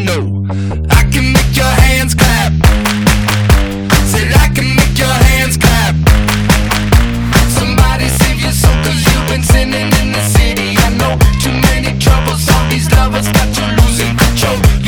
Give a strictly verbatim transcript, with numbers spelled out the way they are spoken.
know I can make your hands clap. Said I can make your hands clap. Somebody save your soul, cause you've been sinning in the city. I know too many troubles, all these lovers got you losing control.